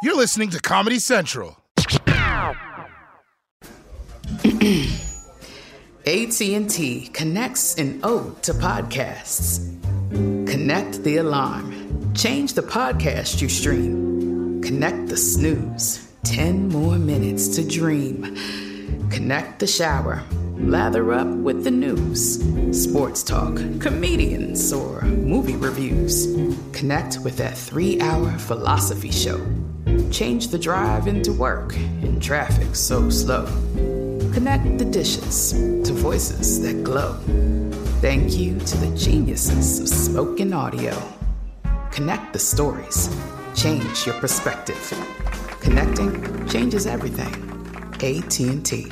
You're listening to Comedy Central. AT&T connects an ode to podcasts. Connect the alarm. Change the podcast you stream. Connect the snooze. 10 more minutes to dream. Connect the shower. Lather up with the news. Sports talk, comedians, or movie reviews. Connect with that 3-hour philosophy show. Change the drive into work in traffic so slow. Connect the dishes to voices that glow. Thank you to the geniuses of spoken audio. Connect the stories. Change your perspective. Connecting changes everything. AT&T.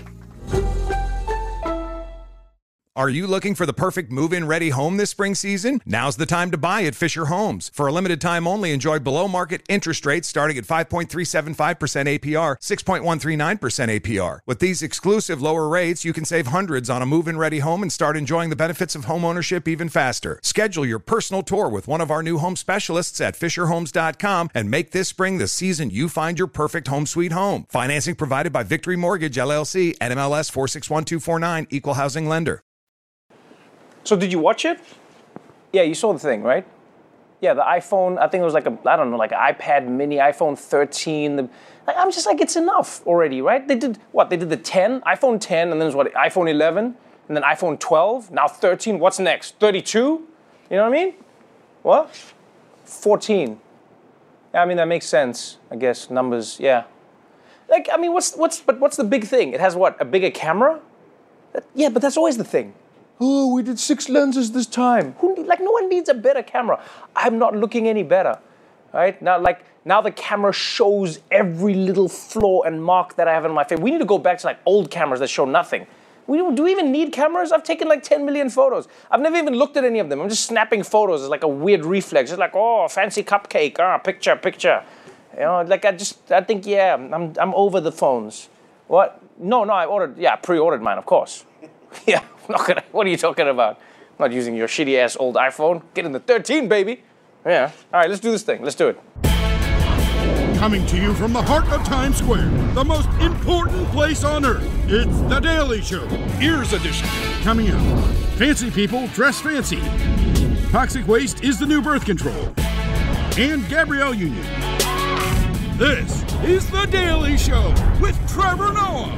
Are you looking for the perfect move-in ready home this spring season? Now's the time to buy at Fisher Homes. For a limited time only, enjoy below-market interest rates starting at 5.375% APR, 6.139% APR. With these exclusive lower rates, you can save hundreds on a move-in ready home and start enjoying the benefits of home ownership even faster. Schedule your personal tour with one of our new home specialists at FisherHomes.com and make this spring the season you find your perfect home sweet home. Financing provided by Victory Mortgage, LLC, NMLS 461249, Equal Housing Lender. So did you watch it? Yeah, you saw the thing, right? Yeah, the iPhone, I think it was like an iPad mini, iPhone 13. I'm just like, it's enough already, right? They did what? They did the 10, iPhone 10, and then there's what, iPhone 11, and then iPhone 12, now 13. What's next? 32? You know what I mean? What? 14. Yeah, I mean, that makes sense, I guess, numbers, yeah. Like, I mean, what's the big thing? It has what, a bigger camera? Yeah, but that's always the thing. Oh, we did 6 lenses this time. No one needs a better camera. I'm not looking any better, right? Now the camera shows every little flaw and mark that I have in my face. We need to go back to like old cameras that show nothing. Do we even need cameras? I've taken like 10 million photos. I've never even looked at any of them. I'm just snapping photos. It's like a weird reflex. It's like, oh, fancy cupcake. Picture. You know, like I think, yeah, I'm over the phones. What? No, I pre-ordered mine, of course. Yeah. What are you talking about? I'm not using your shitty-ass old iPhone. Get in the 13, baby. Yeah. All right, let's do this thing. Let's do it. Coming to you from the heart of Times Square, the most important place on earth. It's The Daily Show, Ears Edition. Coming up, fancy people dress fancy. Toxic waste is the new birth control. And Gabrielle Union. This is The Daily Show with Trevor Noah.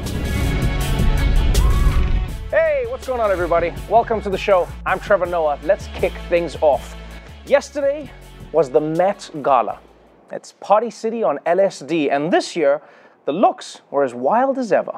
Hey, what's going on, everybody? Welcome to the show. I'm Trevor Noah. Let's kick things off. Yesterday was the Met Gala. It's Party City on LSD, and this year, the looks were as wild as ever.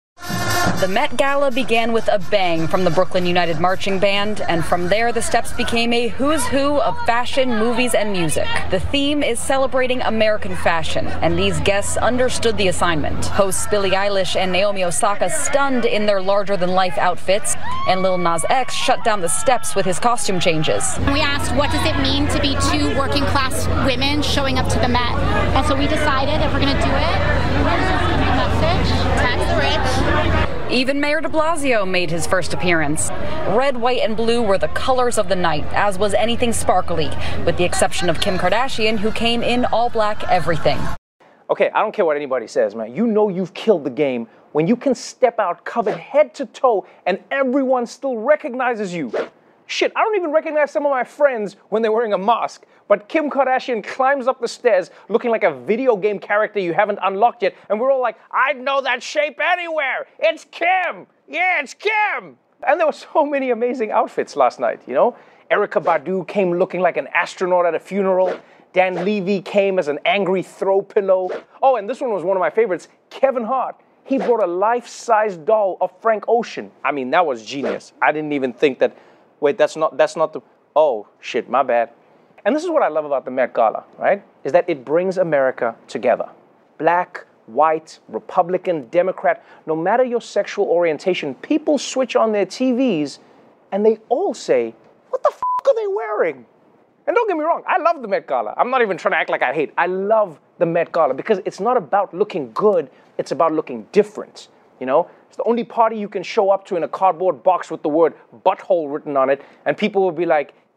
The Met Gala began with a bang from the Brooklyn United Marching Band, and from there the steps became a who's who of fashion, movies, and music. The theme is celebrating American fashion, and these guests understood the assignment. Hosts Billie Eilish and Naomi Osaka stunned in their larger-than-life outfits, and Lil Nas X shut down the steps with his costume changes. We asked, what does it mean to be 2 working-class women showing up to the Met? And so we decided if we're going to do it, here's the message, tax the rich. Even Mayor de Blasio made his first appearance. Red, white, and blue were the colors of the night, as was anything sparkly, with the exception of Kim Kardashian, who came in all black everything. Okay, I don't care what anybody says, man. You know you've killed the game when you can step out covered head to toe and everyone still recognizes you. Shit, I don't even recognize some of my friends when they're wearing a mask. But Kim Kardashian climbs up the stairs looking like a video game character you haven't unlocked yet, and we're all like, I'd know that shape anywhere. It's Kim. Yeah, it's Kim. And there were so many amazing outfits last night, you know? Erykah Badu came looking like an astronaut at a funeral. Dan Levy came as an angry throw pillow. Oh, and this one was one of my favorites, Kevin Hart. He brought a life-size doll of Frank Ocean. I mean, that was genius. I didn't even think that, wait, that's not the, oh, shit, my bad. And this is what I love about the Met Gala, right? Is that it brings America together. Black, white, Republican, Democrat, no matter your sexual orientation, people switch on their TVs and they all say, what the f*** are they wearing? And don't get me wrong, I love the Met Gala. I'm not even trying to act like I hate. I love the Met Gala because it's not about looking good, it's about looking different, you know? It's the only party you can show up to in a cardboard box with the word butthole written on it, and people will be like,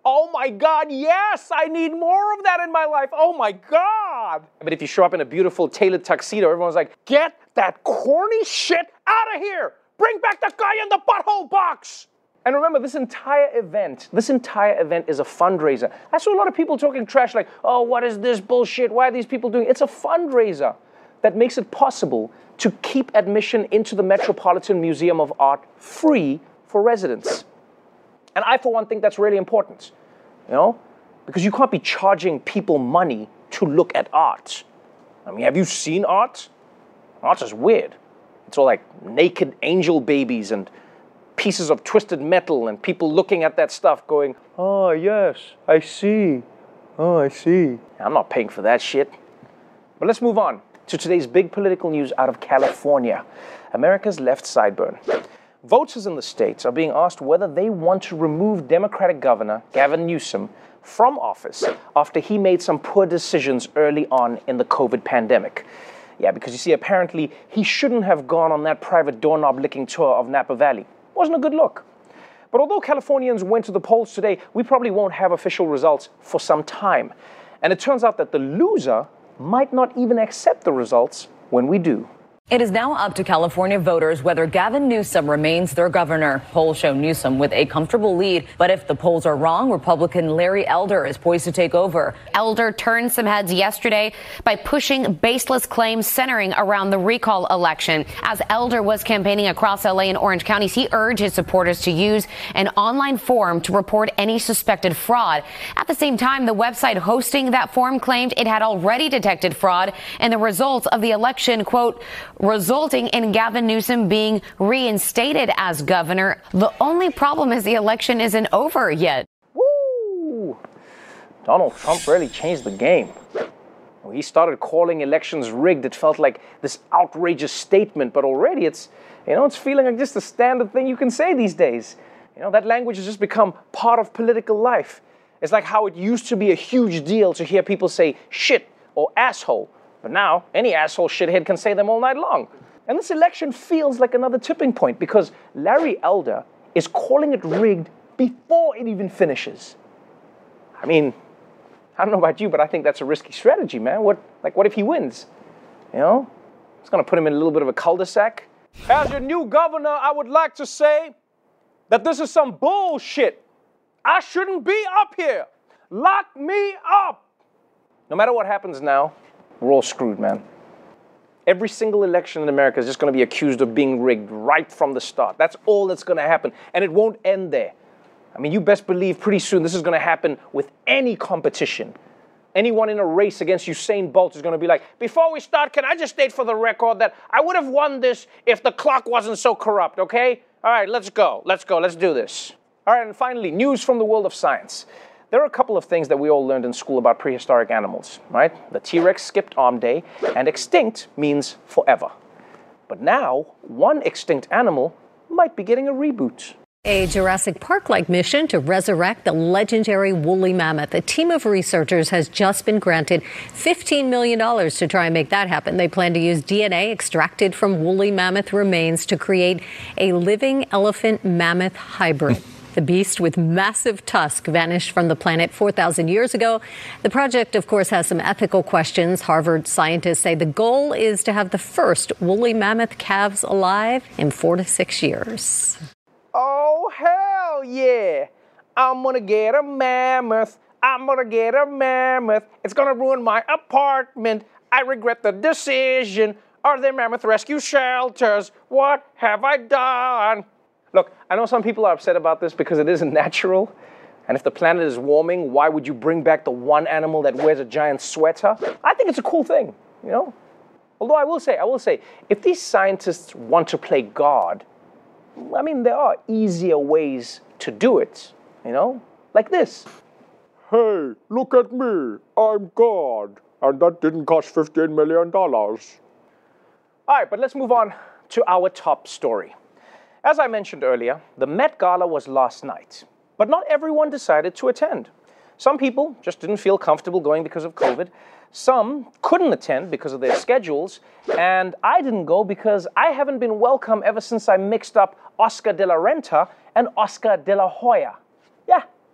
Oh my God, yes, I need more of that in my life. Oh my God. But if you show up in a beautiful tailored tuxedo, everyone's like, get that corny shit out of here. Bring back the guy in the butthole box. And remember, this entire event is a fundraiser. I saw a lot of people talking trash like, oh, what is this bullshit? Why are these people doing it? It's a fundraiser that makes it possible to keep admission into the Metropolitan Museum of Art free for residents. And I, for one, think that's really important, because you can't be charging people money to look at art. I mean, have you seen art? Art is weird. It's all like naked angel babies and pieces of twisted metal and people looking at that stuff going, oh, yes, I see. Oh, I see. I'm not paying for that shit. But let's move on to today's big political news out of California, America's left sideburn. Voters in the states are being asked whether they want to remove Democratic Governor Gavin Newsom from office after he made some poor decisions early on in the COVID pandemic. Yeah, because you see, apparently he shouldn't have gone on that private doorknob-licking tour of Napa Valley. Wasn't a good look. But although Californians went to the polls today, we probably won't have official results for some time. And it turns out that the loser might not even accept the results when we do. It is now up to California voters whether Gavin Newsom remains their governor. Polls show Newsom with a comfortable lead, but if the polls are wrong, Republican Larry Elder is poised to take over. Elder turned some heads yesterday by pushing baseless claims centering around the recall election. As Elder was campaigning across LA and Orange counties, he urged his supporters to use an online form to report any suspected fraud. At the same time, the website hosting that form claimed it had already detected fraud and the results of the election, quote, resulting in Gavin Newsom being reinstated as governor. The only problem is the election isn't over yet. Woo! Donald Trump really changed the game. When he started calling elections rigged, it felt like this outrageous statement, but already it's feeling like just a standard thing you can say these days. That language has just become part of political life. It's like how it used to be a huge deal to hear people say shit or asshole. But now, any asshole shithead can say them all night long. And this election feels like another tipping point because Larry Elder is calling it rigged before it even finishes. I mean, I don't know about you, but I think that's a risky strategy, man. What if he wins? It's going to put him in a little bit of a cul-de-sac. As your new governor, I would like to say that this is some bullshit. I shouldn't be up here. Lock me up. No matter what happens now, we're all screwed, man. Every single election in America is just going to be accused of being rigged right from the start. That's all that's going to happen. And it won't end there. I mean, you best believe pretty soon this is going to happen with any competition. Anyone in a race against Usain Bolt is going to be like, before we start, can I just state for the record that I would have won this if the clock wasn't so corrupt, okay? All right, let's go. Let's do this. All right, and finally, news from the world of science. There are a couple of things that we all learned in school about prehistoric animals, right? The T-Rex skipped arm day, and extinct means forever. But now, one extinct animal might be getting a reboot. A Jurassic Park-like mission to resurrect the legendary woolly mammoth. A team of researchers has just been granted $15 million to try and make that happen. They plan to use DNA extracted from woolly mammoth remains to create a living elephant-mammoth hybrid. The beast with massive tusk vanished from the planet 4,000 years ago. The project, of course, has some ethical questions. Harvard scientists say the goal is to have the first woolly mammoth calves alive in 4 to 6 years. Oh, hell yeah. I'm gonna get a mammoth. I'm gonna get a mammoth. It's gonna ruin my apartment. I regret the decision. Are there mammoth rescue shelters? What have I done? Look, I know some people are upset about this because it isn't natural. And if the planet is warming, why would you bring back the one animal that wears a giant sweater? I think it's a cool thing, Although I will say, if these scientists want to play God, I mean, there are easier ways to do it, like this. Hey, look at me. I'm God. And that didn't cost $15 million. All right, but let's move on to our top story. As I mentioned earlier, the Met Gala was last night, but not everyone decided to attend. Some people just didn't feel comfortable going because of COVID. Some couldn't attend because of their schedules, and I didn't go because I haven't been welcome ever since I mixed up Oscar de la Renta and Oscar de la Hoya. Yeah, I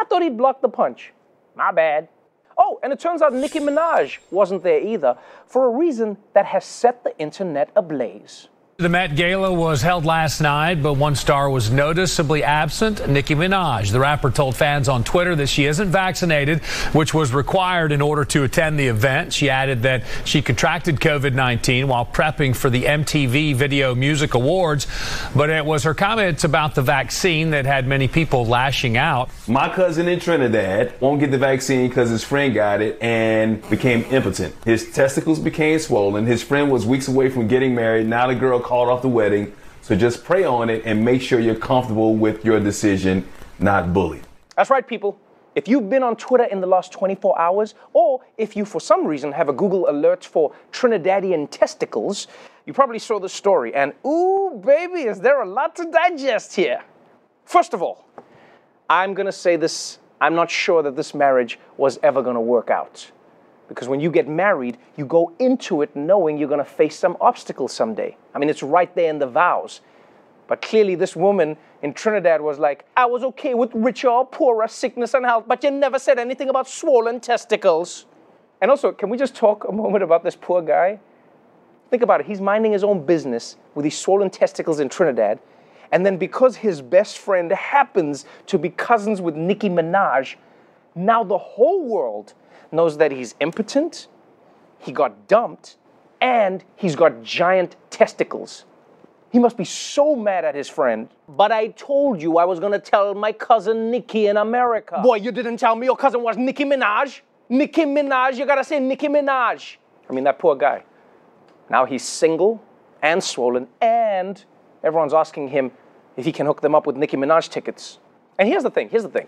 I thought he'd blocked the punch. My bad. Oh, and it turns out Nicki Minaj wasn't there either, for a reason that has set the internet ablaze. The Met Gala was held last night, but one star was noticeably absent, Nicki Minaj. The rapper told fans on Twitter that she isn't vaccinated, which was required in order to attend the event. She added that she contracted COVID-19 while prepping for the MTV Video Music Awards, but it was her comments about the vaccine that had many people lashing out. My cousin in Trinidad won't get the vaccine because his friend got it and became impotent. His testicles became swollen. His friend was weeks away from getting married. Now the girl called off the wedding. So just pray on it and make sure you're comfortable with your decision, not bullied. That's right, people. If you've been on Twitter in the last 24 hours, or if you for some reason have a Google alert for Trinidadian testicles, you probably saw the story. And ooh, baby, is there a lot to digest here. First of all, I'm going to say this, I'm not sure that this marriage was ever going to work out. Because when you get married, you go into it knowing you're going to face some obstacles someday. I mean, it's right there in the vows. But clearly this woman in Trinidad was like, I was okay with richer or poorer, sickness and health, but you never said anything about swollen testicles. And also, can we just talk a moment about this poor guy? Think about it. He's minding his own business with these swollen testicles in Trinidad. And then because his best friend happens to be cousins with Nicki Minaj, now the whole world knows that he's impotent, he got dumped, and he's got giant testicles. He must be so mad at his friend. But I told you I was gonna tell my cousin Nicki in America. Boy, you didn't tell me your cousin was Nicki Minaj. Nicki Minaj, you gotta say Nicki Minaj. I mean, that poor guy. Now he's single and swollen, and everyone's asking him if he can hook them up with Nicki Minaj tickets. And here's the thing.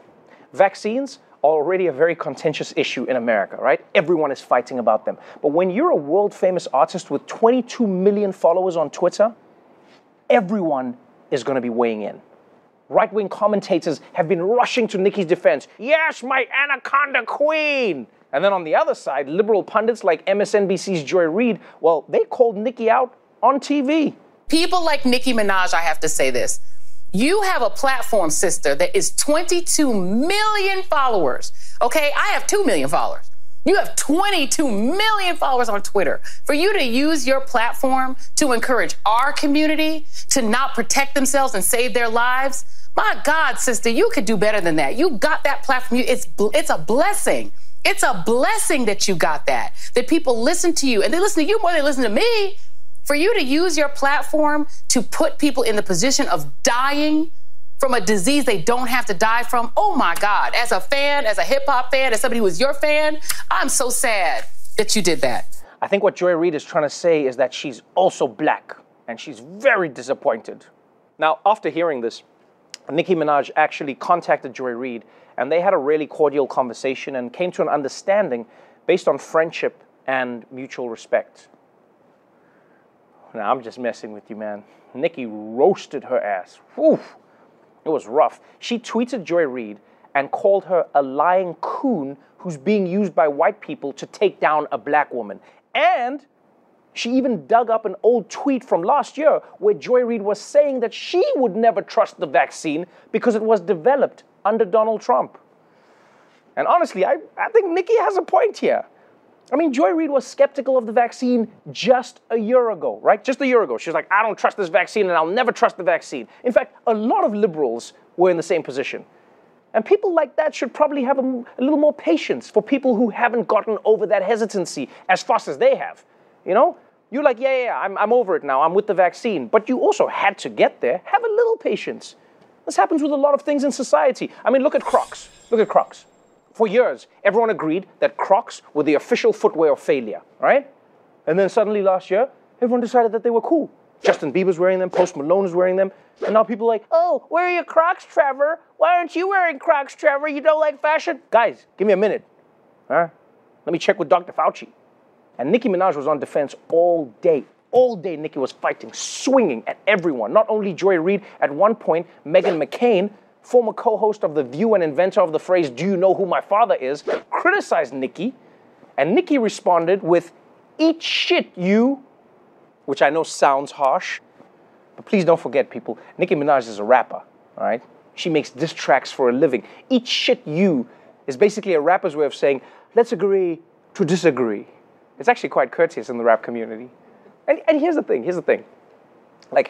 Vaccines are already a very contentious issue in America, right? Everyone is fighting about them. But when you're a world-famous artist with 22 million followers on Twitter, everyone is going to be weighing in. Right-wing commentators have been rushing to Nicki's defense. Yes, my anaconda queen! And then on the other side, liberal pundits like MSNBC's Joy Reid, well, they called Nicki out on TV. People like Nicki Minaj, I have to say this. You have a platform, sister, that is 22 million followers, okay? I have 2 million followers. You have 22 million followers on Twitter. For you to use your platform to encourage our community to not protect themselves and save their lives, my God, sister, you could do better than that. You got that platform. It's a blessing. It's a blessing that you got that people listen to you. And they listen to you more than they listen to me. For you to use your platform to put people in the position of dying from a disease they don't have to die from, oh my God, as a fan, as a hip hop fan, as somebody who is your fan, I'm so sad that you did that. I think what Joy Reid is trying to say is that she's also black, and she's very disappointed. Now, after hearing this, Nicki Minaj actually contacted Joy Reid, and they had a really cordial conversation and came to an understanding based on friendship and mutual respect. Now, I'm just messing with you, man. Nicki roasted her ass. Whew. It was rough. She tweeted Joy Reid and called her a lying coon who's being used by white people to take down a black woman. And she even dug up an old tweet from last year where Joy Reid was saying that she would never trust the vaccine because it was developed under Donald Trump. And honestly, I think Nicki has a point here. I mean, Joy Reid was skeptical of the vaccine just a year ago, right? Just a year ago. She was like, I don't trust this vaccine and I'll never trust the vaccine. In fact, a lot of liberals were in the same position. And people like that should probably have a little more patience for people who haven't gotten over that hesitancy as fast as they have. You know? You're like, I'm over it now. I'm with the vaccine. But you also had to get there. Have a little patience. This happens with a lot of things in society. I mean, look at Crocs. Look at Crocs. For years, everyone agreed that Crocs were the official footwear of failure, right? And then suddenly last year, everyone decided that they were cool. Justin Bieber's wearing them, Post Malone's wearing them, and now people are like, oh, where are your Crocs, Trevor? Why aren't you wearing Crocs, Trevor? You don't like fashion? Guys, give me a minute. Huh? Let me check with Dr. Fauci. And Nicki Minaj was on defense all day. All day, Nicki was fighting, swinging at everyone. Not only Joy Reid, at one point, Meghan McCain, former co-host of The View and inventor of the phrase, do you know who my father is, criticized Nicki. And Nicki responded with, eat shit, you, which I know sounds harsh. But please don't forget, people, Nicki Minaj is a rapper, all right? She makes diss tracks for a living. Eat Shit You is basically a rapper's way of saying, let's agree to disagree. It's actually quite courteous in the rap community. And here's the thing. Like,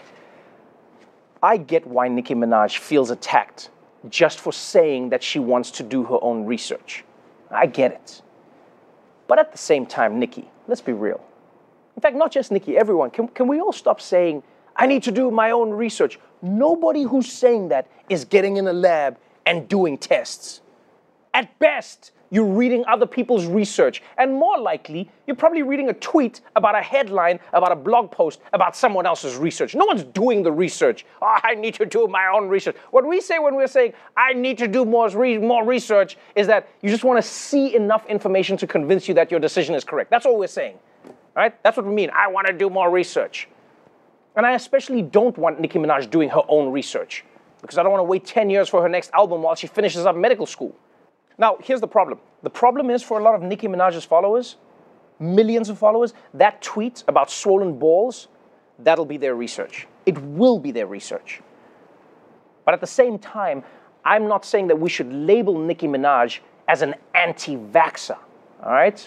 I get why Nicki Minaj feels attacked just for saying that she wants to do her own research. I get it. But at the same time, Nicki, let's be real. In fact, not just Nicki, everyone, can we all stop saying, I need to do my own research? Nobody who's saying that is getting in a lab and doing tests. At best, you're reading other people's research. And more likely, you're probably reading a tweet about a headline, about a blog post, about someone else's research. No one's doing the research. Oh, I need to do my own research. What we say when we're saying, I need to do more research, is that you just want to see enough information to convince you that your decision is correct. That's all we're saying. All right? That's what we mean. I want to do more research. And I especially don't want Nicki Minaj doing her own research, because I don't want to wait 10 years for her next album while she finishes up medical school. Now, here's the problem. The problem is, for a lot of Nicki Minaj's followers, millions of followers, that tweet about swollen balls, that'll be their research. It will be their research. But at the same time, I'm not saying that we should label Nicki Minaj as an anti-vaxxer, all right?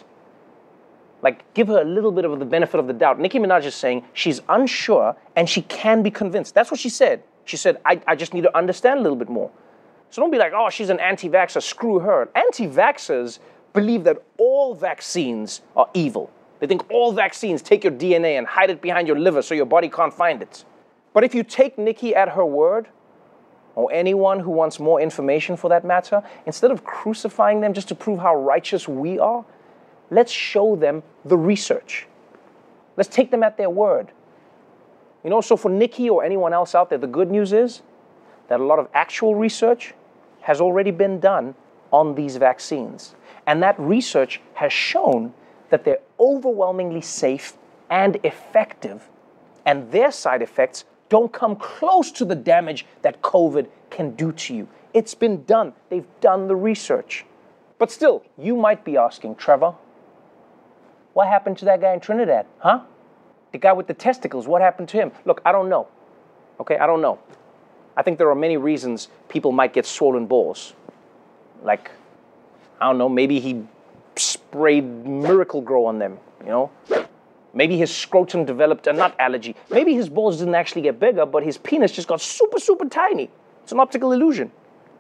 Like, give her a little bit of the benefit of the doubt. Nicki Minaj is saying she's unsure and she can be convinced. That's what she said. She said, I just need to understand a little bit more. So don't be like, oh, she's an anti-vaxxer, screw her. Anti-vaxxers believe that all vaccines are evil. They think all vaccines take your DNA and hide it behind your liver so your body can't find it. But if you take Nicki at her word, or anyone who wants more information for that matter, instead of crucifying them just to prove how righteous we are, let's show them the research. Let's take them at their word. You know, so for Nicki or anyone else out there, the good news is that a lot of actual research has already been done on these vaccines. And that research has shown that they're overwhelmingly safe and effective, and their side effects don't come close to the damage that COVID can do to you. It's been done. They've done the research. But still, you might be asking, Trevor, what happened to that guy in Trinidad, huh? The guy with the testicles, what happened to him? Look, I don't know. Okay, I don't know. I think there are many reasons people might get swollen balls. Like, I don't know, maybe he sprayed Miracle Grow on them, you know? Maybe his scrotum developed a nut allergy. Maybe his balls didn't actually get bigger, but his penis just got super, super tiny. It's an optical illusion.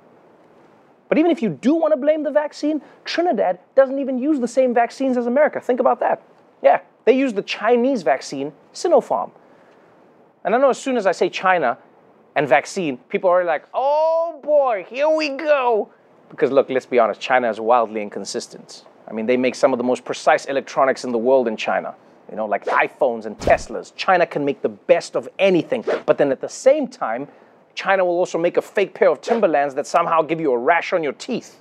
But even if you do want to blame the vaccine, Trinidad doesn't even use the same vaccines as America. Think about that. Yeah, they use the Chinese vaccine, Sinopharm. And I know as soon as I say China and vaccine, people are like, oh boy, here we go. Because look, let's be honest, China is wildly inconsistent. I mean, they make some of the most precise electronics in the world in China. You know, like iPhones and Teslas. China can make the best of anything. But then at the same time, China will also make a fake pair of Timberlands that somehow give you a rash on your teeth.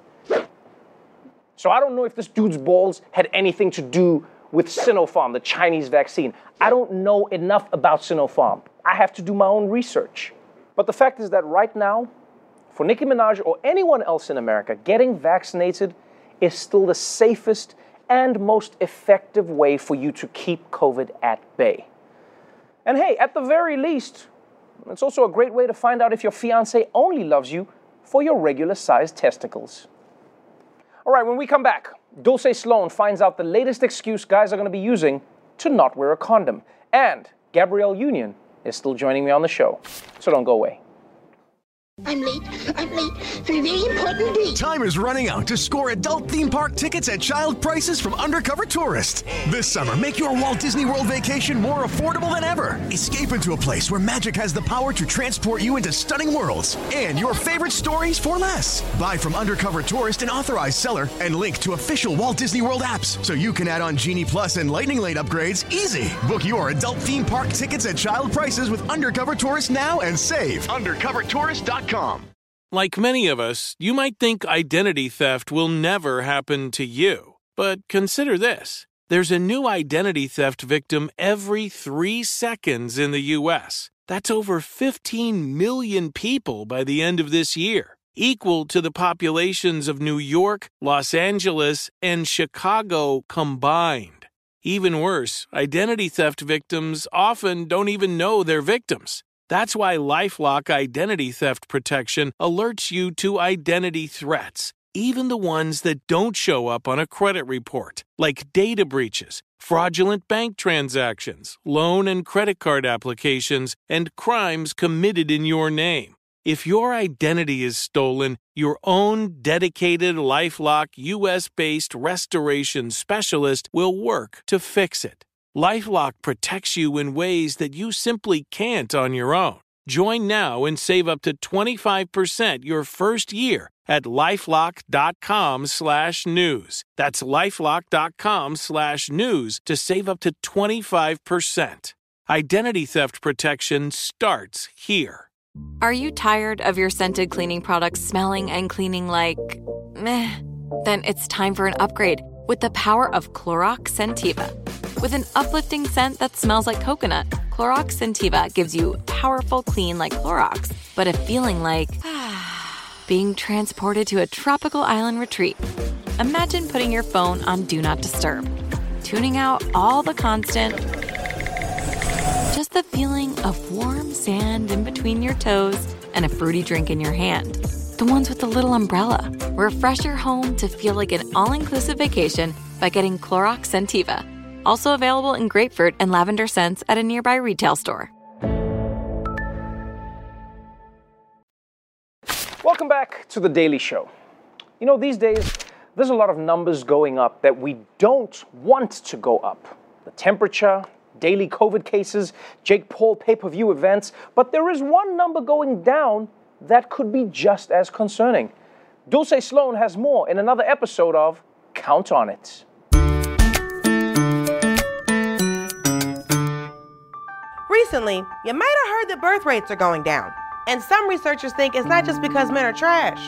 So I don't know if this dude's balls had anything to do with Sinopharm, the Chinese vaccine. I don't know enough about Sinopharm. I have to do my own research. But the fact is that right now, for Nicki Minaj or anyone else in America, getting vaccinated is still the safest and most effective way for you to keep COVID at bay. And hey, at the very least, it's also a great way to find out if your fiancé only loves you for your regular-sized testicles. All right, when we come back, Dulce Sloan finds out the latest excuse guys are going to be using to not wear a condom. And Gabrielle Union is still joining me on the show, so don't go away. I'm late for a very important date. Time is running out to score adult theme park tickets at child prices from Undercover Tourist. This summer, make your Walt Disney World vacation more affordable than ever. Escape into a place where magic has the power to transport you into stunning worlds and your favorite stories for less. Buy from Undercover Tourist, an authorized seller, and link to official Walt Disney World apps so you can add on Genie Plus and Lightning Lane upgrades easy. Book your adult theme park tickets at child prices with Undercover Tourist now and save. UndercoverTourist.com. Like many of us, you might think identity theft will never happen to you. But consider this. There's a new identity theft victim every 3 seconds in the U.S. That's over 15 million people by the end of this year, equal to the populations of New York, Los Angeles, and Chicago combined. Even worse, identity theft victims often don't even know they're victims. That's why LifeLock Identity Theft Protection alerts you to identity threats, even the ones that don't show up on a credit report, like data breaches, fraudulent bank transactions, loan and credit card applications, and crimes committed in your name. If your identity is stolen, your own dedicated LifeLock US-based restoration specialist will work to fix it. LifeLock protects you in ways that you simply can't on your own. Join now and save up to 25% your first year at LifeLock.com/news. That's LifeLock.com/news to save up to 25%. Identity theft protection starts here. Are you tired of your scented cleaning products smelling and cleaning like meh? Then it's time for an upgrade with the power of Clorox Scentiva. With an uplifting scent that smells like coconut, Clorox Scentiva gives you powerful clean like Clorox, but a feeling like being transported to a tropical island retreat. Imagine putting your phone on Do Not Disturb, tuning out all the constant, just the feeling of warm sand in between your toes and a fruity drink in your hand. The ones with the little umbrella. Refresh your home to feel like an all-inclusive vacation by getting Clorox Scentiva. Also available in grapefruit and lavender scents at a nearby retail store. Welcome back to The Daily Show. You know, these days, there's a lot of numbers going up that we don't want to go up. The temperature, daily COVID cases, Jake Paul pay-per-view events, but there is one number going down that could be just as concerning. Dulce Sloan has more in another episode of Count on It. Recently, you might have heard that birth rates are going down, and some researchers think it's not just because men are trash.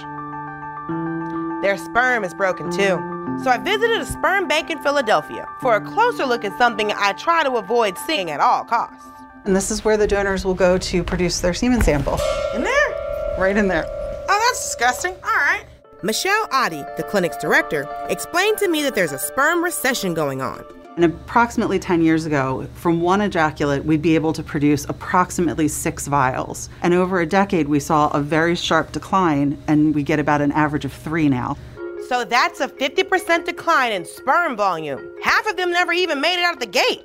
Their sperm is broken too. So I visited a sperm bank in Philadelphia for a closer look at something I try to avoid seeing at all costs. And this is where the donors will go to produce their semen sample. In there? Right in there. Oh, that's disgusting. All right. Michelle Adi, the clinic's director, explained to me that there's a sperm recession going on. And approximately 10 years ago, from one ejaculate, we'd be able to produce approximately 6 vials. And over a decade, we saw a very sharp decline, and we get about an average of 3 now. So that's a 50% decline in sperm volume. Half of them never even made it out of the gate.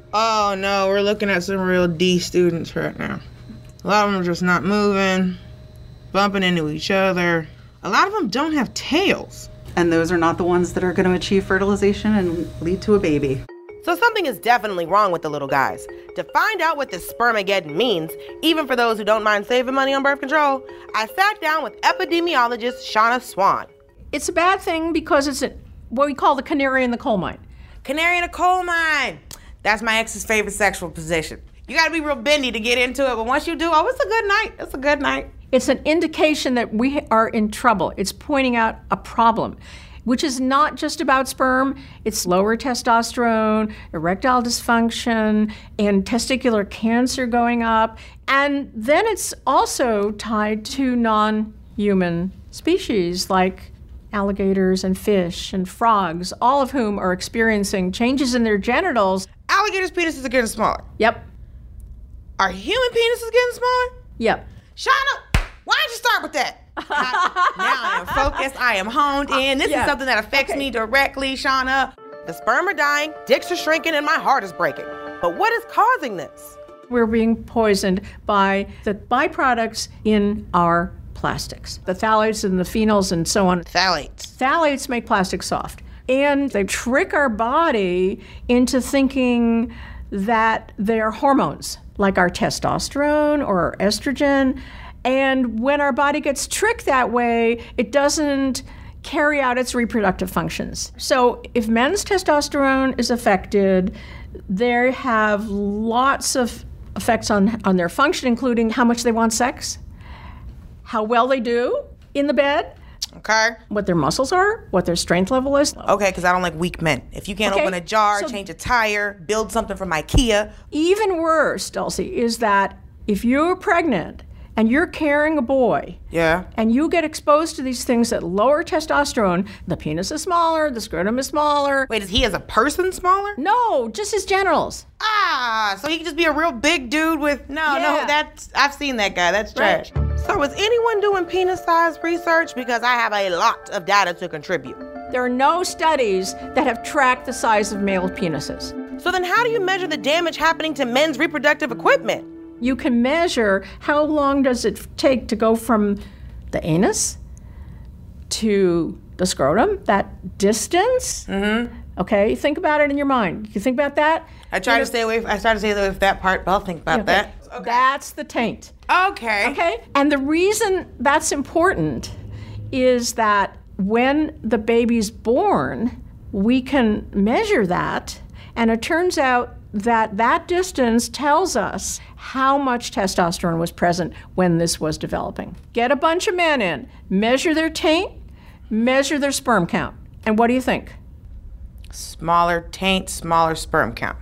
Oh no, we're looking at some real D students right now. A lot of them are just not moving, bumping into each other. A lot of them don't have tails. And those are not the ones that are going to achieve fertilization and lead to a baby. So something is definitely wrong with the little guys. To find out what this spermageddon means, even for those who don't mind saving money on birth control, I sat down with epidemiologist Shauna Swan. It's a bad thing because it's what we call the canary in the coal mine. Canary in a coal mine. That's my ex's favorite sexual position. You gotta be real bendy to get into it, but once you do, oh, it's a good night. It's a good night. It's an indication that we are in trouble. It's pointing out a problem, which is not just about sperm. It's lower testosterone, erectile dysfunction, and testicular cancer going up. And then it's also tied to non-human species like alligators and fish and frogs, all of whom are experiencing changes in their genitals. Alligators' penises are getting smaller. Yep. Are human penises getting smaller? Yep. Shauna, why don't you start with that? Now I am focused. I am honed in. This is something that affects me directly, Shauna. The sperm are dying, dicks are shrinking, and my heart is breaking. But what is causing this? We're being poisoned by the byproducts in our plastics. The phthalates and the phenols and so on. Phthalates. Phthalates make plastic soft. And they trick our body into thinking that they're hormones, like our testosterone or our estrogen. And when our body gets tricked that way, it doesn't carry out its reproductive functions. So if men's testosterone is affected, they have lots of effects on their function, including how much they want sex, how well they do in the bed, okay, what their muscles are, what their strength level is. Okay, because I don't like weak men. If you can't open a jar, change a tire, build something from IKEA. Even worse, Dulcie, is that if you're pregnant and you're carrying a boy, and you get exposed to these things that lower testosterone, the penis is smaller, the scrotum is smaller. Wait, is he as a person smaller? No, just his genitals. So he could just be a real big dude with, no, I've seen that guy, that's trash. Right. So is anyone doing penis size research? Because I have a lot of data to contribute. There are no studies that have tracked the size of male penises. So then how do you measure the damage happening to men's reproductive equipment? You can measure how long does it take to go from the anus to the scrotum, that distance. Okay, think about it in your mind. You think about that? I try to stay away from that part, but I'll think about that. Okay. That's the taint. Okay. And the reason that's important is that when the baby's born, we can measure that, and it turns out that that distance tells us how much testosterone was present when this was developing. Get a bunch of men in, measure their taint, measure their sperm count, and what do you think? Smaller taint, smaller sperm count.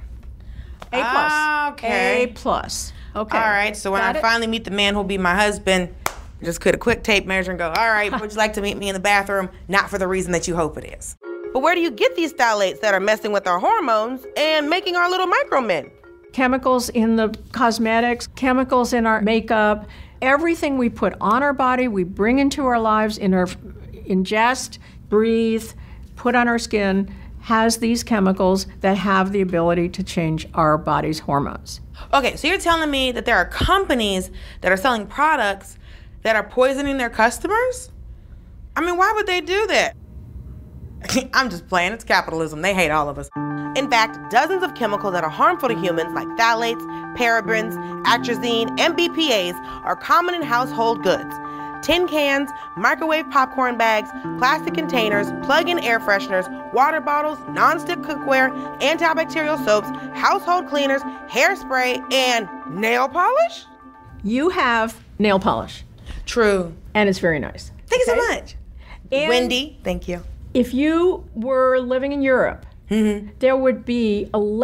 A+. Okay. A+. Okay. All right, so when I finally meet the man who'll be my husband, just cut a quick tape measure and go, all right, would you like to meet me in the bathroom? Not for the reason that you hope it is. But where do you get these phthalates that are messing with our hormones and making our little micro men? Chemicals in the cosmetics, chemicals in our makeup, everything we put on our body, we bring into our lives, ingest, breathe, put on our skin, has these chemicals that have the ability to change our body's hormones. Okay, so you're telling me that there are companies that are selling products that are poisoning their customers? I mean, why would they do that? I'm just playing, it's capitalism. They hate all of us. In fact, dozens of chemicals that are harmful to humans, like phthalates, parabens, atrazine, and BPAs, are common in household goods. Tin cans, microwave popcorn bags, plastic containers, plug-in air fresheners, water bottles, non-stick cookware, antibacterial soaps, household cleaners, hairspray, and nail polish? You have nail polish. True. And it's very nice. Thank you so much. And Wendy, thank you. If you were living in Europe, there would be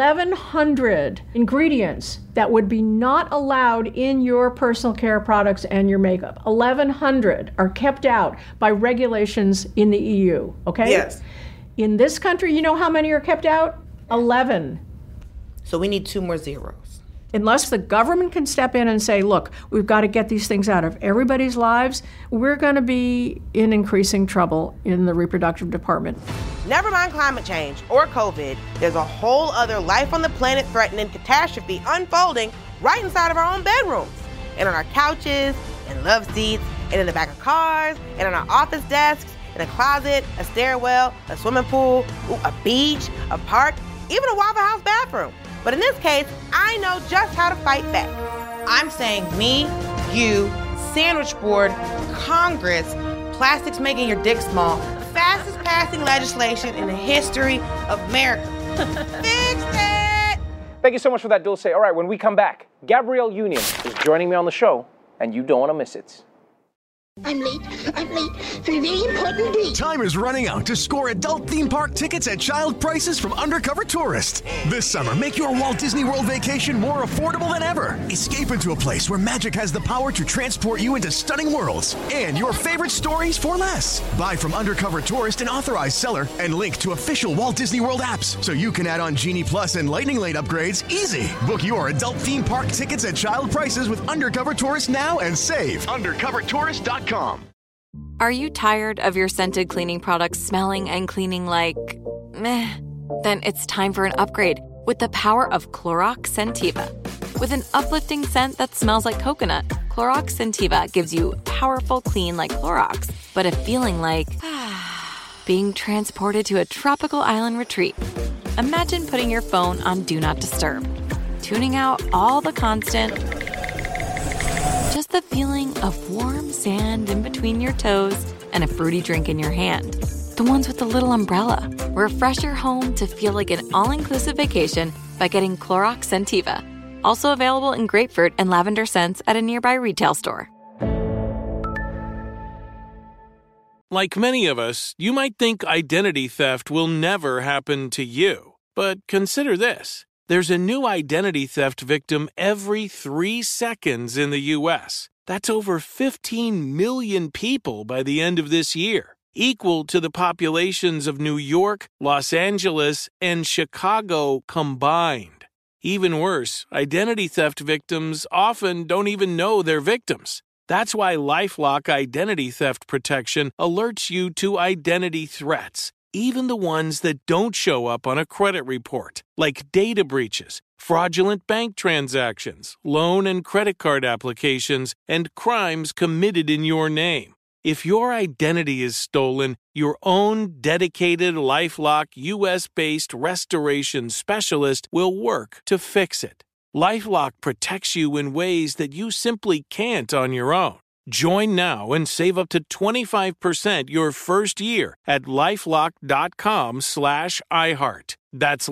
1,100 ingredients that would be not allowed in your personal care products and your makeup. 1,100 are kept out by regulations in the EU, okay? Yes. In this country, you know how many are kept out? 11. So we need 2 more zeros. Unless the government can step in and say, look, we've got to get these things out of everybody's lives, we're going to be in increasing trouble in the reproductive department. Never mind climate change or COVID, there's a whole other life on the planet threatening catastrophe unfolding right inside of our own bedrooms, and on our couches, and love seats, and in the back of cars, and on our office desks, in a closet, a stairwell, a swimming pool, a beach, a park, even a Waffle House bathroom. But in this case, I know just how to fight back. I'm saying me, you, sandwich board, Congress, plastics making your dick small, fastest passing legislation in the history of America. Fix it! Thank you so much for that, Dulce. All right, when we come back, Gabrielle Union is joining me on the show, and you don't want to miss it. I'm late for a very important date. Time is running out to score adult theme park tickets at child prices from Undercover Tourist. This summer, make your Walt Disney World vacation more affordable than ever. Escape into a place where magic has the power to transport you into stunning worlds and your favorite stories for less. Buy from Undercover Tourist, an authorized seller, and link to official Walt Disney World apps so you can add on Genie Plus and Lightning Lane upgrades easy. Book your adult theme park tickets at child prices with Undercover Tourist now and save. UndercoverTourist.com. Are you tired of your scented cleaning products smelling and cleaning like meh? Then it's time for an upgrade with the power of Clorox Scentiva. With an uplifting scent that smells like coconut, Clorox Scentiva gives you powerful clean like Clorox, but a feeling like being transported to a tropical island retreat. Imagine putting your phone on Do Not Disturb, tuning out all the constant, just the feeling of warm sand in between your toes and a fruity drink in your hand. The ones with the little umbrella. Refresh your home to feel like an all-inclusive vacation by getting Clorox Scentiva. Also available in grapefruit and lavender scents at a nearby retail store. Like many of us, you might think identity theft will never happen to you. But consider this. There's a new identity theft victim every 3 seconds in the U.S. That's over 15 million people by the end of this year, equal to the populations of New York, Los Angeles, and Chicago combined. Even worse, identity theft victims often don't even know they're victims. That's why LifeLock Identity Theft Protection alerts you to identity threats, even the ones that don't show up on a credit report, like data breaches, fraudulent bank transactions, loan and credit card applications, and crimes committed in your name. If your identity is stolen, your own dedicated LifeLock US-based restoration specialist will work to fix it. LifeLock protects you in ways that you simply can't on your own. Join now and save up to 25% your first year at LifeLock.com/iHeart. That's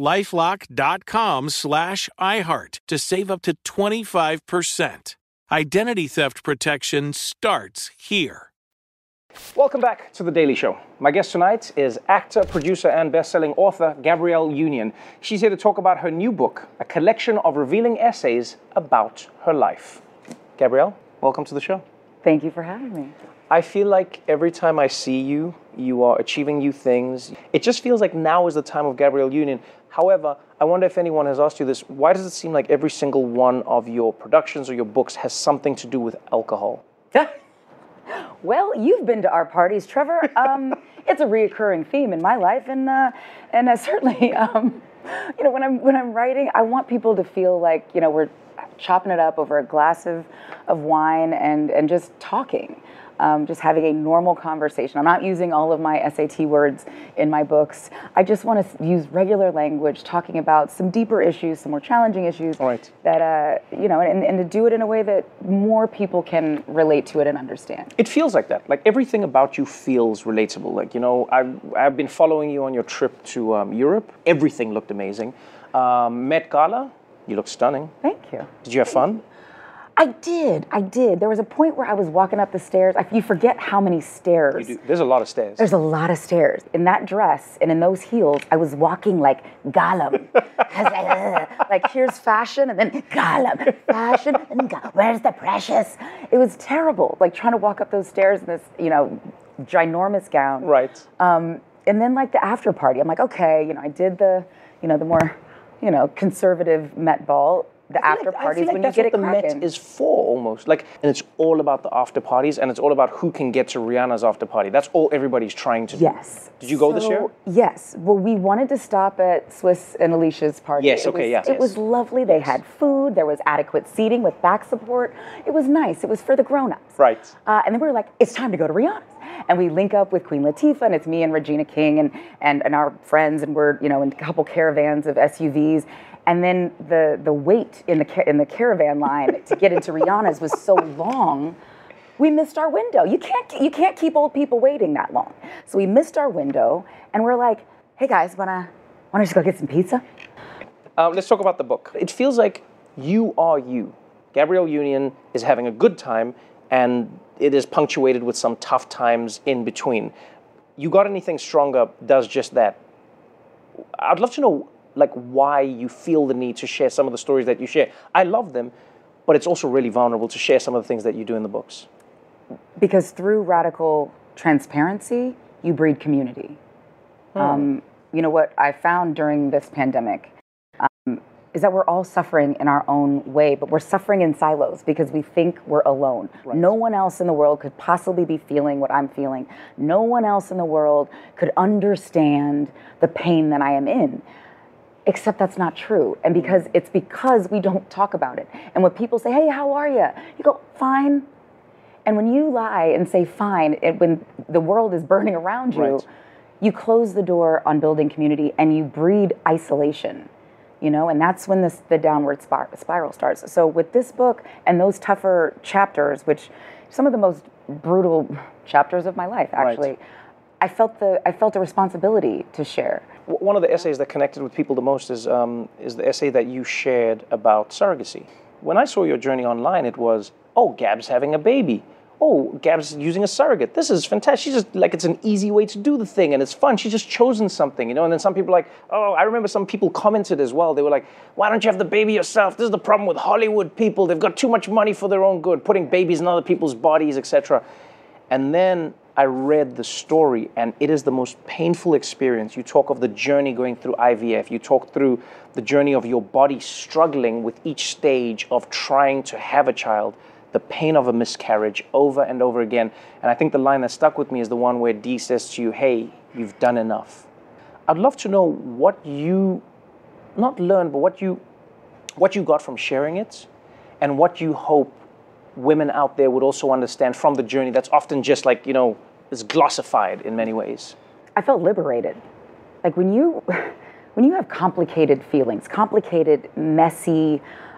LifeLock.com/iHeart to save up to 25%. Identity theft protection starts here. Welcome back to The Daily Show. My guest tonight is actor, producer, and best-selling author Gabrielle Union. She's here to talk about her new book, a collection of revealing essays about her life. Gabrielle, welcome to the show. Thank you for having me. I feel like every time I see you, you are achieving new things. It just feels like now is the time of Gabrielle Union. However, I wonder if anyone has asked you this, why does it seem like every single one of your productions or your books has something to do with alcohol? Well, you've been to our parties, Trevor. It's a reoccurring theme in my life, and certainly, when I'm writing, I want people to feel like we're chopping it up over a glass of wine and just talking. Just having a normal conversation. I'm not using all of my SAT words in my books. I just want to use regular language, talking about some deeper issues, some more challenging issues. Right. That and to do it in a way that more people can relate to it and understand. It feels like that. Like everything about you feels relatable. Like I've been following you on your trip to Europe. Everything looked amazing. Met Gala, you look stunning. Thank you. Did you have fun? I did. There was a point where I was walking up the stairs. You forget how many stairs. You do. There's a lot of stairs. There's a lot of stairs. In that dress and in those heels, I was walking like Gollum. I was like, here's fashion, and then Gollum. Fashion, and where's the precious? It was terrible, like trying to walk up those stairs in this, ginormous gown. Right. And then like the after party, I'm like, okay, I did the more, conservative Met Ball. The after parties when you get it cracking. That's what the Met is for, almost. And it's all about the after parties, and it's all about who can get to Rihanna's after party. That's all everybody's trying to do. Yes. Did you go this year? Yes. Well, we wanted to stop at Swiss and Alicia's party. Yes, It was lovely. They had food. There was adequate seating with back support. It was nice. It was for the grown-ups. Right. And then we were like, it's time to go to Rihanna's. And we link up with Queen Latifah, and it's me and Regina King and our friends, and we're, in a couple caravans of SUVs. And then the wait in the caravan line to get into Rihanna's was so long, we missed our window. You can't keep old people waiting that long. So we missed our window, and we're like, hey guys, wanna just go get some pizza? Let's talk about the book. It feels like you are you. Gabrielle Union is having a good time, and it is punctuated with some tough times in between. You Got Anything Stronger does just that. I'd love to know why you feel the need to share some of the stories that you share. I love them, but it's also really vulnerable to share some of the things that you do in the books. Because through radical transparency, you breed community. What I found during this pandemic is that we're all suffering in our own way, but we're suffering in silos because we think we're alone. Right. No one else in the world could possibly be feeling what I'm feeling. No one else in the world could understand the pain that I am in. Except that's not true. And because we don't talk about it. And when people say, hey, how are you? You go, fine. And when you lie and say fine, when the world is burning around you, right, you close the door on building community and you breed isolation. And that's when the downward spiral starts. So with this book and those tougher chapters, which some of the most brutal chapters of my life, actually, right, I felt a responsibility to share. One of the essays that connected with people the most is the essay that you shared about surrogacy. When I saw your journey online, it was, oh, Gab's having a baby. oh, Gab's using a surrogate. This is fantastic. She's just like, it's an easy way to do the thing and it's fun. She's just chosen something, you know? And then some people are like, oh, I remember some people commented as well. They were like, why don't you have the baby yourself? This is the problem with Hollywood people. They've got too much money for their own good, putting babies in other people's bodies, etc. And then I read the story, and it is the most painful experience. You talk of the journey going through IVF. You talk through the journey of your body struggling with each stage of trying to have a child, the pain of a miscarriage over and over again. And I think the line that stuck with me is the one where Dee says to you, hey, you've done enough. I'd love to know what you, not learned, but what you got from sharing it, and what you hope women out there would also understand from the journey that's often just like, you know, is glossified in many ways. I felt liberated. Like when you have complicated feelings, complicated, messy,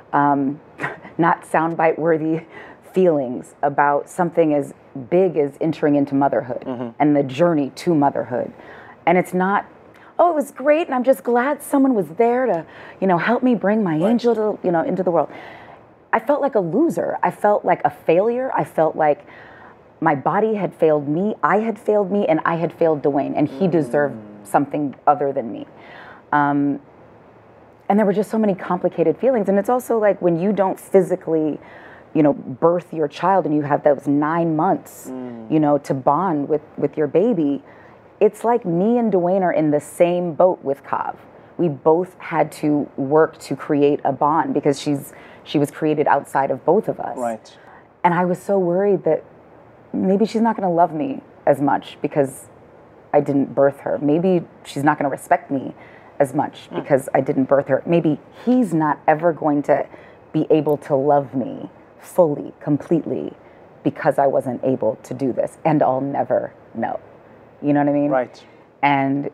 not soundbite worthy feelings about something as big as entering into motherhood and the journey to motherhood. And it's not, oh, it was great and I'm just glad someone was there to, you know, help me bring my angel to, you know, into the world. I felt like a loser. I felt like a failure. I felt like my body had failed me, I had failed me, and I had failed Dwayne, and he deserved something other than me. And there were just so many complicated feelings. And it's also like when you don't physically, you know, birth your child and you have those 9 months, you know, to bond with your baby, it's like me and Dwayne are in the same boat with Kav. We both had to work to create a bond because she was created outside of both of us. Right. And I was so worried that maybe she's not going to love me as much because I didn't birth her. Maybe she's not going to respect me as much because I didn't birth her. Maybe he's not ever going to be able to love me fully, completely, because I wasn't able to do this. And I'll never know. You know what I mean? Right. And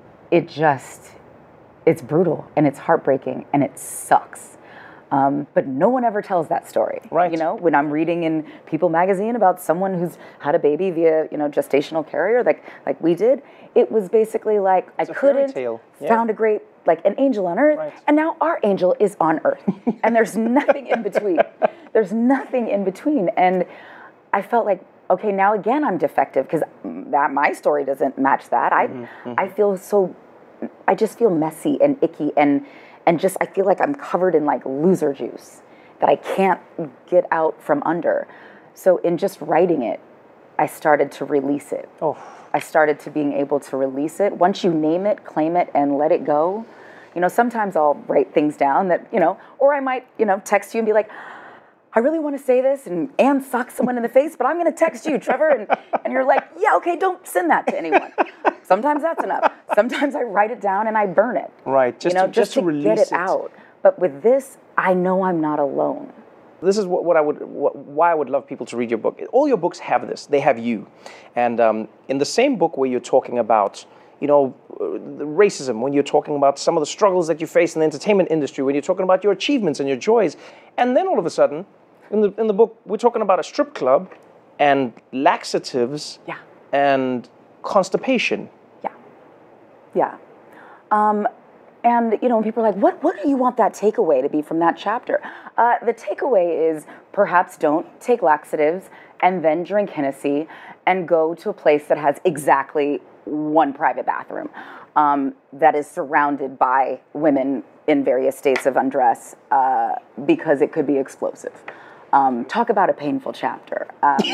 it's brutal and it's heartbreaking and it sucks. But no one ever tells that story. Right. You know, when I'm reading in People magazine about someone who's had a baby via, you know, gestational carrier, like we did, it was basically like I couldn't found a great, like an angel on earth, and now our angel is on earth, and there's nothing in between. There's nothing in between, and I felt like, okay, now again I'm defective because that my story doesn't match that. I feel so, I just feel messy and icky and just, I feel like I'm covered in like loser juice that I can't get out from under. So in just writing it, I started to release it. I started to being able to release it. Once you name it, claim it, and let it go. You know, sometimes I'll write things down that, you know, or I might, you know, text you and be like, I really want to say this and sock someone in the face, but I'm going to text you, Trevor. And you're like, yeah, okay, don't send that to anyone. Sometimes that's enough. Sometimes I write it down and I burn it. Right, just to release get it out. But with this, I know I'm not alone. This is why I would love people to read your book. All your books have this. They have you. And in the same book where you're talking about, you know, racism, when you're talking about some of the struggles that you face in the entertainment industry, when you're talking about your achievements and your joys, and then all of a sudden, in the book, we're talking about a strip club and laxatives and constipation. Yeah. And, you know, when people are like, what do you want that takeaway to be from that chapter? The takeaway is perhaps don't take laxatives and then drink Hennessy and go to a place that has exactly one private bathroom that is surrounded by women in various states of undress because it could be explosive. Talk about a painful chapter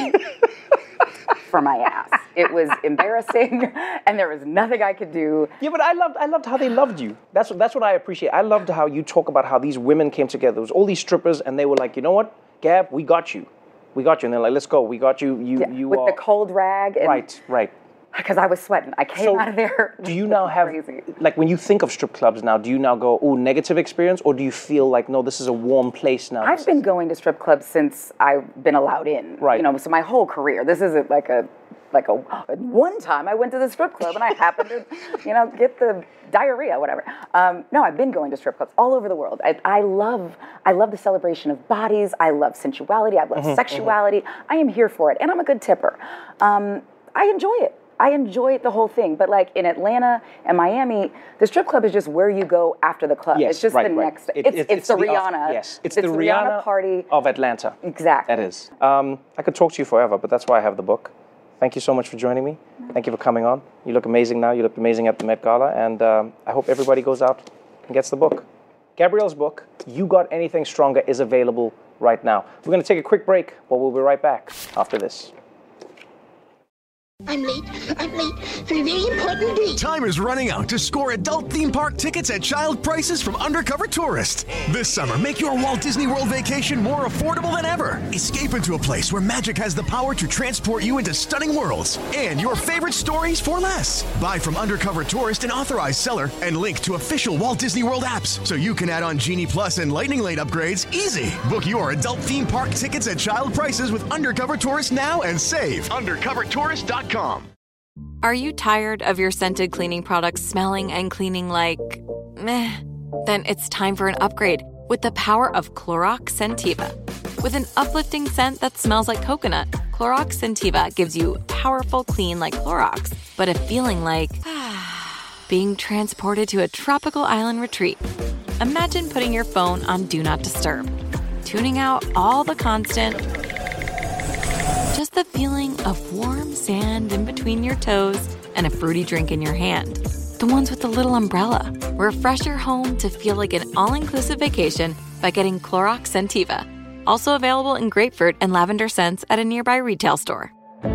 for my ass. It was embarrassing, and there was nothing I could do. Yeah, but I loved how they loved you. That's what I appreciate. I loved how you talk about how these women came together. There was all these strippers, and they were like, you know what, Gab, we got you. And they're like, let's go. We got you. You with the cold rag. And right. Because I was sweating. I came out of there. Do you now have, like, when you think of strip clubs now, do you now go, oh, negative experience? Or do you feel like, no, this is a warm place now? I've been going to strip clubs since I've been allowed in. Right. You know, so my whole career. This isn't like a one time I went to the strip club and I happened to, you know, get the diarrhea, whatever. No, I've been going to strip clubs all over the world. I love the celebration of bodies. I love sensuality. I love sexuality. I am here for it. And I'm a good tipper. I enjoy it. I enjoy the whole thing. But like in Atlanta and Miami, the strip club is just where you go after the club. Yes, it's just right, the right. next. It's the Rihanna. Yes, it's the Rihanna party of Atlanta. Exactly. That is. I could talk to you forever, but that's why I have the book. Thank you so much for joining me. Thank you for coming on. You look amazing now. You looked amazing at the Met Gala, and I hope everybody goes out and gets the book. Gabrielle's book, You Got Anything Stronger, is available right now. We're going to take a quick break, but we'll be right back after this. I'm late for a very important date. Time is running out to score adult theme park tickets at child prices from Undercover Tourist. This summer, make your Walt Disney World vacation more affordable than ever. Escape into a place where magic has the power to transport you into stunning worlds and your favorite stories for less. Buy from Undercover Tourist, an authorized seller, and link to official Walt Disney World apps so you can add on Genie Plus and Lightning Lane upgrades easy. Book your adult theme park tickets at child prices with Undercover Tourist now and save. UndercoverTourist.com. Are you tired of your scented cleaning products smelling and cleaning like meh? Then it's time for an upgrade with the power of Clorox Scentiva. With an uplifting scent that smells like coconut, Clorox Scentiva gives you powerful clean like Clorox, but a feeling like being transported to a tropical island retreat. Imagine putting your phone on Do Not Disturb, tuning out all the constant, just the feeling of warm sand in between your toes and a fruity drink in your hand. The ones with the little umbrella. Refresh your home to feel like an all-inclusive vacation by getting Clorox Scentiva. Also available in grapefruit and lavender scents at a nearby retail store.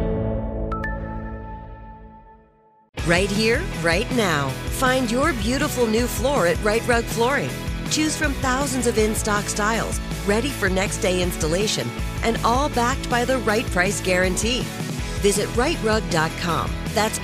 Right here, right now. Find your beautiful new floor at Right Rug Flooring. Choose from thousands of in-stock styles, ready for next day installation, and all backed by the right price guarantee. Visit rightrug.com. That's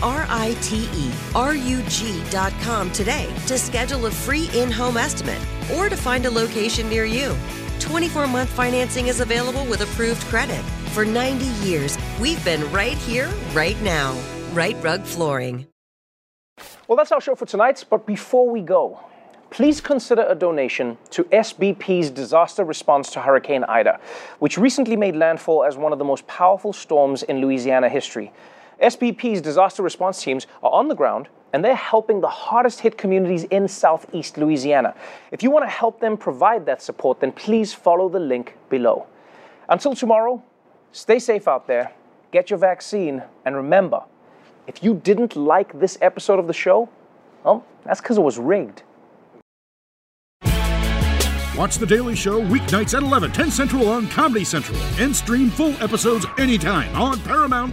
RITERUG.com today to schedule a free in-home estimate or to find a location near you. 24-month financing is available with approved credit. For 90 years, we've been right here, right now. Right Rug Flooring. Well, that's our show for tonight, but before we go, please consider a donation to SBP's disaster response to Hurricane Ida, which recently made landfall as one of the most powerful storms in Louisiana history. SBP's disaster response teams are on the ground, and they're helping the hardest hit communities in Southeast Louisiana. If you want to help them provide that support, then please follow the link below. Until tomorrow, stay safe out there, get your vaccine, and remember, if you didn't like this episode of the show, well, that's because it was rigged. Watch The Daily Show weeknights at 11, 10 Central on Comedy Central, and stream full episodes anytime on Paramount+.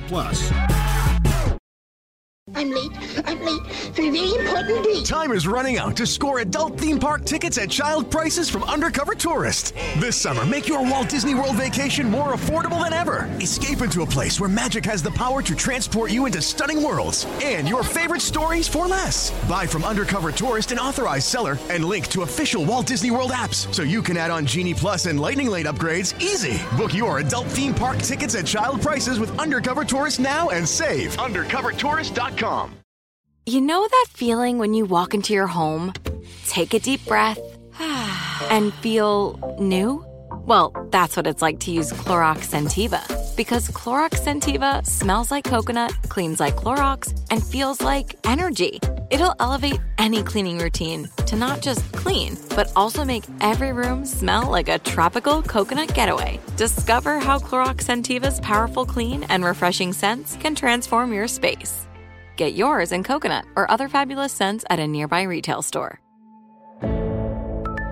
I'm late for a very important date. Time is running out to score adult theme park tickets at child prices from Undercover Tourist. This summer, make your Walt Disney World vacation more affordable than ever. Escape into a place where magic has the power to transport you into stunning worlds and your favorite stories for less. Buy from Undercover Tourist, an authorized seller, and link to official Walt Disney World apps so you can add on Genie Plus and Lightning Lane upgrades easy. Book your adult theme park tickets at child prices with Undercover Tourist now and save. UndercoverTourist.com. You know that feeling when you walk into your home, take a deep breath, and feel new? Well, that's what it's like to use Clorox Scentiva. Because Clorox Scentiva smells like coconut, cleans like Clorox, and feels like energy. It'll elevate any cleaning routine to not just clean, but also make every room smell like a tropical coconut getaway. Discover how Clorox Scentiva's powerful clean and refreshing scents can transform your space. Get yours in coconut or other fabulous scents at a nearby retail store.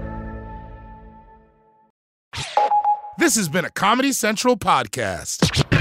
This has been a Comedy Central podcast.